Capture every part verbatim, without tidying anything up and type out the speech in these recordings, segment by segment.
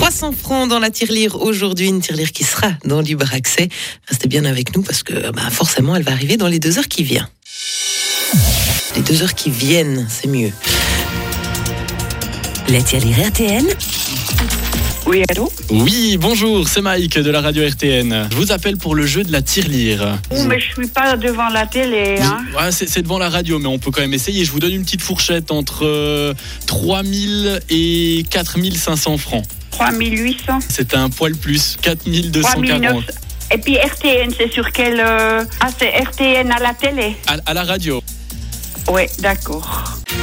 trois cents francs dans la tirelire aujourd'hui, une tirelire qui sera dans Libre Accès. Restez bien avec nous parce que bah, forcément elle va arriver dans les deux heures qui viennent. Les deux heures qui viennent, c'est mieux. La tirelire R T N. Oui, allô ? Oui, bonjour, c'est Mike de la radio R T N. Je vous appelle pour le jeu de la tirelire. Oh, mais je suis pas devant la télé, hein. Ouais, c'est, c'est devant la radio, mais on peut quand même essayer. Je vous donne une petite fourchette entre euh, trois mille et quatre mille cinq cents francs. trois mille huit cents. C'est un poil plus, quatre mille deux cent quarante. Et puis R T N, c'est sur quel... Euh... Ah, c'est R T N à la télé ? À, à la radio. Oui, d'accord.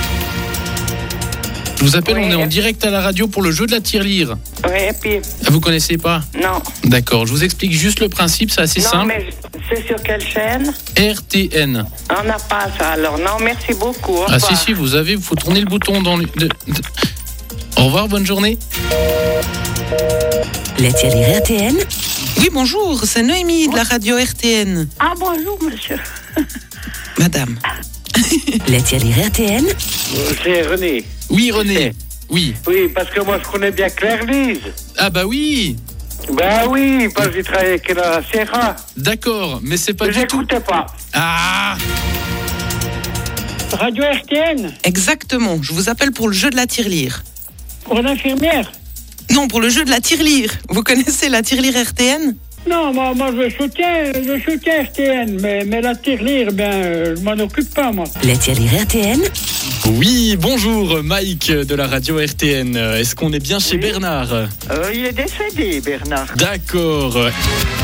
Je vous appelle, Ouais, on est en et- direct à la radio pour le jeu de la tirelire. Oui, et puis... Ah, vous connaissez pas ? Non. D'accord, je vous explique juste le principe, c'est assez non, simple. mais c'est sur quelle chaîne ? R T N. On n'a pas ça, alors. Non, merci beaucoup. Au Ah revoir. si, si, vous avez, il faut tourner le bouton dans le... de- de- Au revoir, bonne journée. La tirelire R T N. Oui, bonjour, c'est Noémie de la radio R T N. Ah, bonjour, monsieur. Madame. La tirelire R T N. C'est René. Oui, René. Oui. Oui, parce que moi je connais bien Claire Lise. Ah bah oui. Ben oui, parce que j'ai travaillé avec elle à la Sierra. D'accord, mais c'est pas Mais du tout... j'écoutais pas. Ah. Radio R T N, Exactement, je vous appelle pour le jeu de la tirelire. pour l'infirmière. Non, pour le jeu de la tirelire. Vous connaissez la tirelire R T N ? Non, moi, moi je soutiens, je soutiens R T N, mais, mais la tirelire, ben, euh, je m'en occupe pas, moi. La tirelire R T N. Oui, bonjour, Mike de la radio R T N. Est-ce qu'on est bien chez Oui. Bernard ? Euh, il est décédé, Bernard. D'accord.